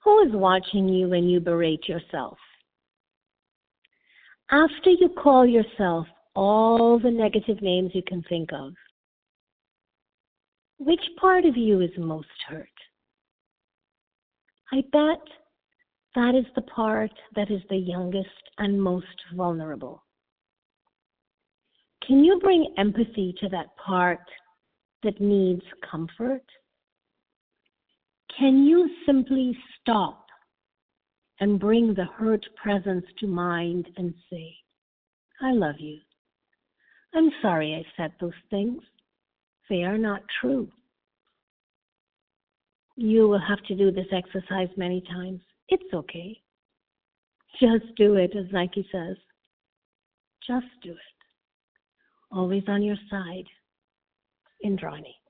Who is watching you when you berate yourself? After you call yourself all the negative names you can think of, which part of you is most hurt? I bet that is the part that is the youngest and most vulnerable. Can you bring empathy to that part that needs comfort? Can you simply stop and bring the hurt presence to mind and say, I love you. I'm sorry I said those things. They are not true. You will have to do this exercise many times. It's okay. Just do it, as Nike says. Just do it. Always on your side. Indrani.